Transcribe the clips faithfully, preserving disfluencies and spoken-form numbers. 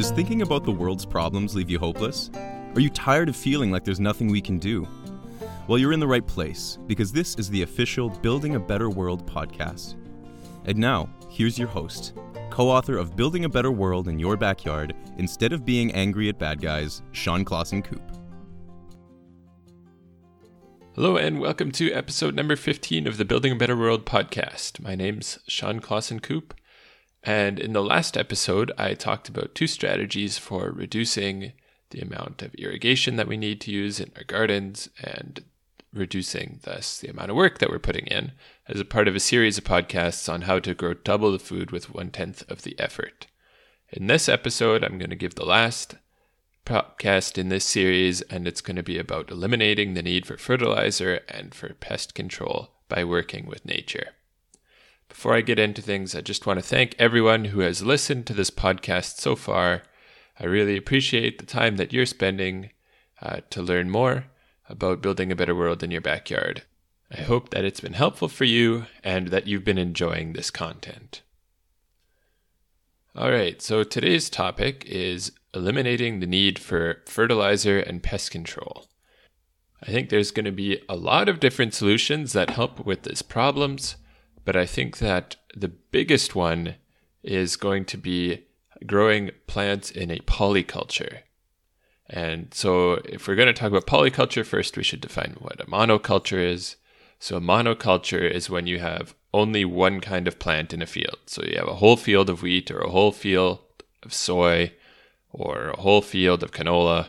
Does thinking about the world's problems leave you hopeless? Are you tired of feeling like there's nothing we can do? Well, you're in the right place, because this is the official Building a Better World podcast. And now, here's your host, co-author of Building a Better World in Your Backyard, Instead of Being Angry at Bad Guys, Sean Clausen Coop. Hello and welcome to episode number fifteen of the Building a Better World podcast. My name's Sean Clausen Coop, and in the last episode I talked about two strategies for reducing the amount of irrigation that we need to use in our gardens and reducing thus the amount of work that we're putting in as a part of a series of podcasts on how to grow double the food with one-tenth of the effort. In this episode, I'm going to give the last podcast in this series, and it's going to be about eliminating the need for fertilizer and for pest control by working with nature. Before I get into things, I just want to thank everyone who has listened to this podcast so far. I really appreciate the time that you're spending uh, to learn more about building a better world in your backyard. I hope that it's been helpful for you and that you've been enjoying this content. All right, so today's topic is eliminating the need for fertilizer and pest control. I think there's going to be a lot of different solutions that help with these problems, but I think that the biggest one is going to be growing plants in a polyculture. And so if we're going to talk about polyculture, first we should define what a monoculture is. So a monoculture is when you have only one kind of plant in a field. So you have a whole field of wheat or a whole field of soy or a whole field of canola,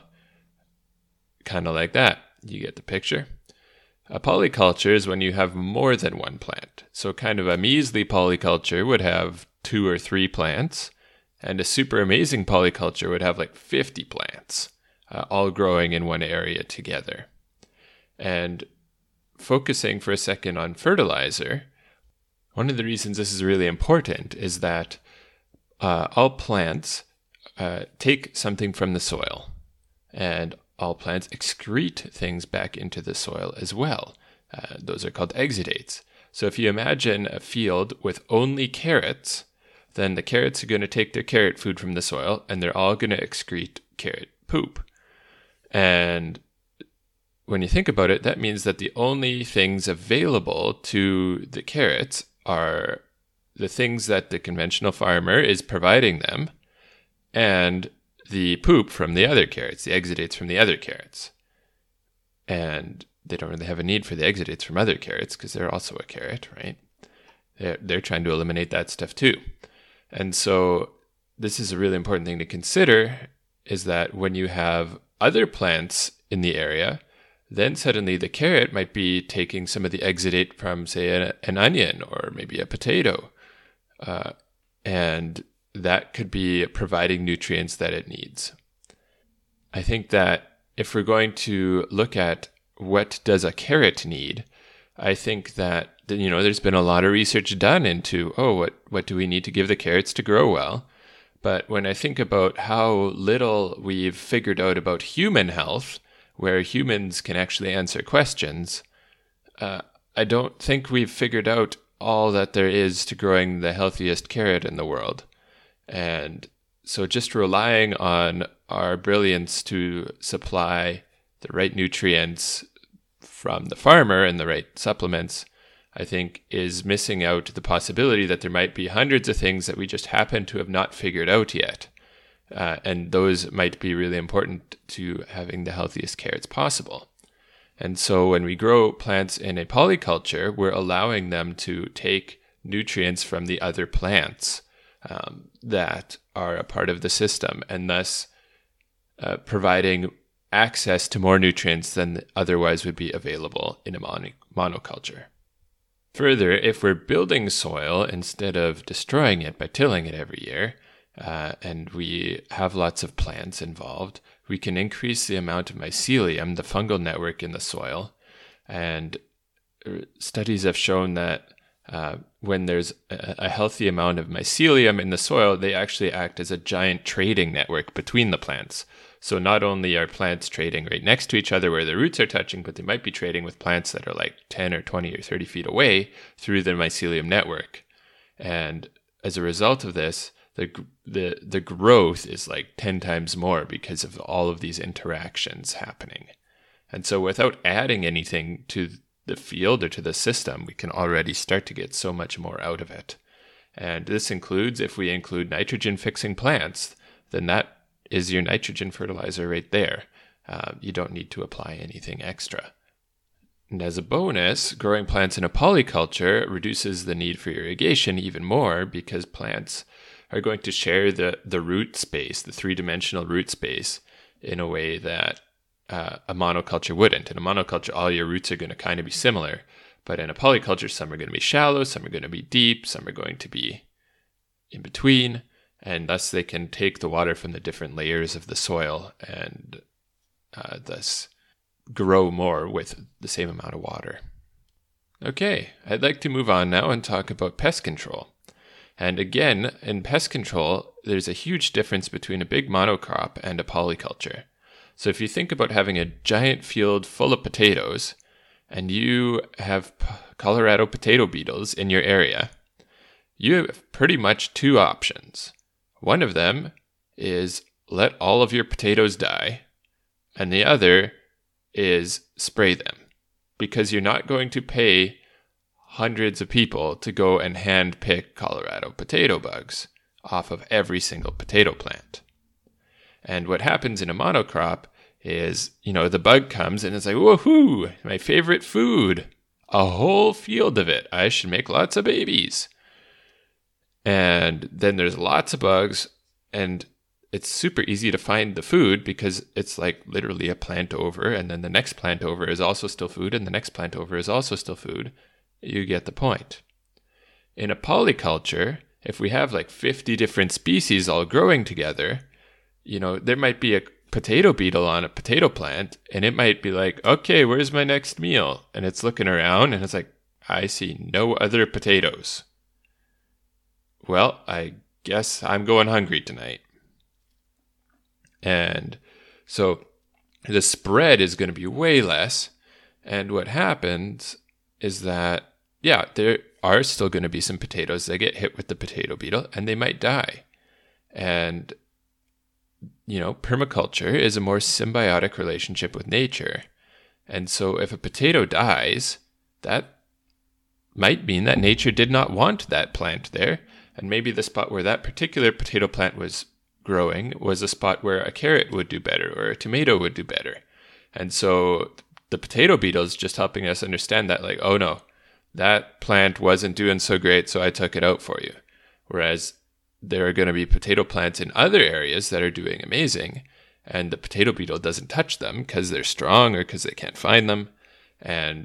kind of like that. You get the picture. A polyculture is when you have more than one plant. So kind of a measly polyculture would have two or three plants, and a super amazing polyculture would have like fifty plants, uh, all growing in one area together. And focusing for a second on fertilizer, one of the reasons this is really important is that uh, all plants uh, take something from the soil, and all plants excrete things back into the soil as well. Uh, those are called exudates. So if you imagine a field with only carrots, then the carrots are going to take their carrot food from the soil, and they're all going to excrete carrot poop. And when you think about it, that means that the only things available to the carrots are the things that the conventional farmer is providing them, and the poop from the other carrots, the exudates from the other carrots. And they don't really have a need for the exudates from other carrots because they're also a carrot, right? They're, they're trying to eliminate that stuff too. And so this is a really important thing to consider, is that when you have other plants in the area, then suddenly the carrot might be taking some of the exudate from, say, an, an onion or maybe a potato. Uh, and that could be providing nutrients that it needs. I think that if we're going to look at what does a carrot need, I think that, you know, there's been a lot of research done into, oh, what, what do we need to give the carrots to grow well? But when I think about how little we've figured out about human health, where humans can actually answer questions, uh, I don't think we've figured out all that there is to growing the healthiest carrot in the world. And so just relying on our brilliance to supply the right nutrients from the farmer and the right supplements, I think, is missing out the possibility that there might be hundreds of things that we just happen to have not figured out yet. Uh, and those might be really important to having the healthiest carrots possible. And so when we grow plants in a polyculture, we're allowing them to take nutrients from the other plants um, that are a part of the system, and thus uh, providing access to more nutrients than otherwise would be available in a mono- monoculture. Further, if we're building soil instead of destroying it by tilling it every year, uh, and we have lots of plants involved, we can increase the amount of mycelium, the fungal network in the soil. And studies have shown that uh, when there's a, a healthy amount of mycelium in the soil, they actually act as a giant trading network between the plants. So not only are plants trading right next to each other where their roots are touching, but they might be trading with plants that are like ten or twenty or thirty feet away through the mycelium network. And as a result of this, the the the growth is like ten times more because of all of these interactions happening. And so without adding anything to the field or to the system, we can already start to get so much more out of it. And this includes, if we include nitrogen fixing plants, then that is your nitrogen fertilizer right there. Uh, you don't need to apply anything extra. And as a bonus, growing plants in a polyculture reduces the need for irrigation even more because plants are going to share the, the root space, the three-dimensional root space, in a way that uh, a monoculture wouldn't. In a monoculture, all your roots are going to kind of be similar. But in a polyculture, some are going to be shallow, some are going to be deep, some are going to be in between, and thus they can take the water from the different layers of the soil and uh, thus grow more with the same amount of water. Okay, I'd like to move on now and talk about pest control. And again, in pest control, there's a huge difference between a big monocrop and a polyculture. So if you think about having a giant field full of potatoes, and you have p- Colorado potato beetles in your area, you have pretty much two options. One of them is let all of your potatoes die, and the other is spray them, because you're not going to pay hundreds of people to go and hand pick Colorado potato bugs off of every single potato plant. And what happens in a monocrop is, you know, the bug comes and it's like, woohoo, my favorite food, a whole field of it. I should make lots of babies. And then there's lots of bugs, and it's super easy to find the food because it's like literally a plant over, and then the next plant over is also still food, and the next plant over is also still food. You get the point. In a polyculture, if we have like fifty different species all growing together, you know, there might be a potato beetle on a potato plant, and it might be like, okay, where's my next meal? And it's looking around, and it's like, I see no other potatoes. Well, I guess I'm going hungry tonight. And so the spread is going to be way less. And what happens is that, yeah, there are still going to be some potatoes that get hit with the potato beetle, and they might die. And, you know, permaculture is a more symbiotic relationship with nature. And so if a potato dies, that might mean that nature did not want that plant there. And maybe the spot where that particular potato plant was growing was a spot where a carrot would do better or a tomato would do better. And so the potato beetle is just helping us understand that, like, oh no, that plant wasn't doing so great, so I took it out for you. Whereas there are going to be potato plants in other areas that are doing amazing, and the potato beetle doesn't touch them because they're strong or because they can't find them. And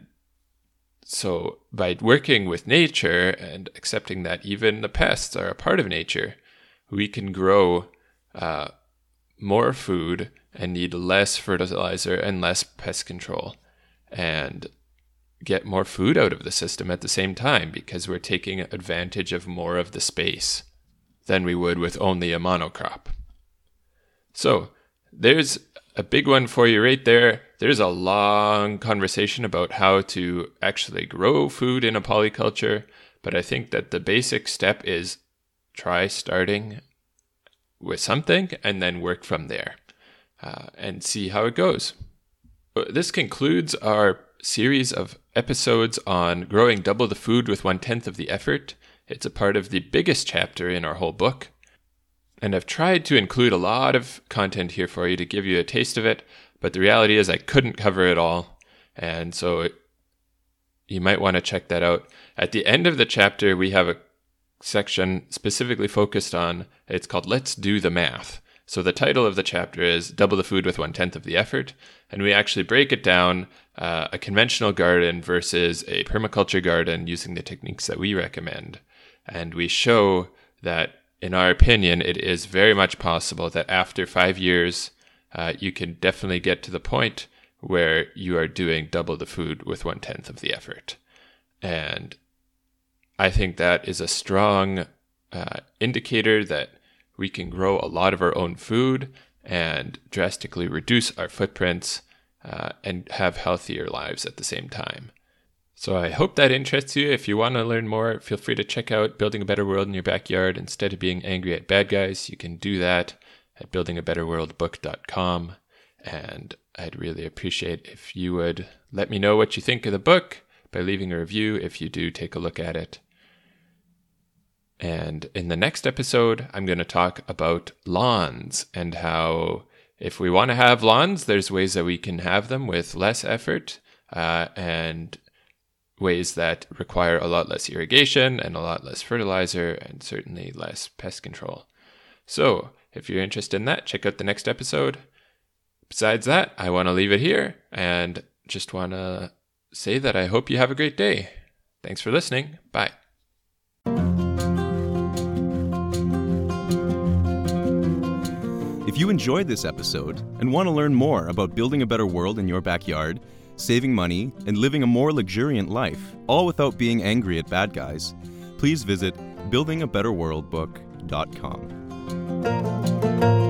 so by working with nature and accepting that even the pests are a part of nature, we can grow uh, more food and need less fertilizer and less pest control and get more food out of the system at the same time, because we're taking advantage of more of the space than we would with only a monocrop. So there's a big one for you right there. There's a long conversation about how to actually grow food in a polyculture, but I think that the basic step is try starting with something and then work from there uh, and see how it goes. This concludes our series of episodes on growing double the food with one-tenth of the effort. It's a part of the biggest chapter in our whole book. And I've tried to include a lot of content here for you to give you a taste of it, but the reality is I couldn't cover it all. And so it, you might want to check that out. At the end of the chapter, we have a section specifically focused on, it's called Let's Do the Math. So the title of the chapter is Double the Food with One-Tenth of the Effort. And we actually break it down, uh, a conventional garden versus a permaculture garden using the techniques that we recommend. And we show that, in our opinion, it is very much possible that after five years, uh, you can definitely get to the point where you are doing double the food with one-tenth of the effort. And I think that is a strong uh, indicator that we can grow a lot of our own food and drastically reduce our footprints uh, and have healthier lives at the same time. So I hope that interests you. If you want to learn more, feel free to check out Building a Better World in Your Backyard. Instead of being angry at bad guys, you can do that at building a better world book dot com. And I'd really appreciate if you would let me know what you think of the book by leaving a review if you do take a look at it. And in the next episode, I'm going to talk about lawns and how if we want to have lawns, there's ways that we can have them with less effort uh, and ways that require a lot less irrigation and a lot less fertilizer and certainly less pest control. So if you're interested in that, check out the next episode. Besides that, I want to leave it here and just want to say that I hope you have a great day. Thanks for listening. Bye. If you enjoyed this episode and want to learn more about building a better world in your backyard, saving money, and living a more luxuriant life, all without being angry at bad guys, please visit building a better world book dot com.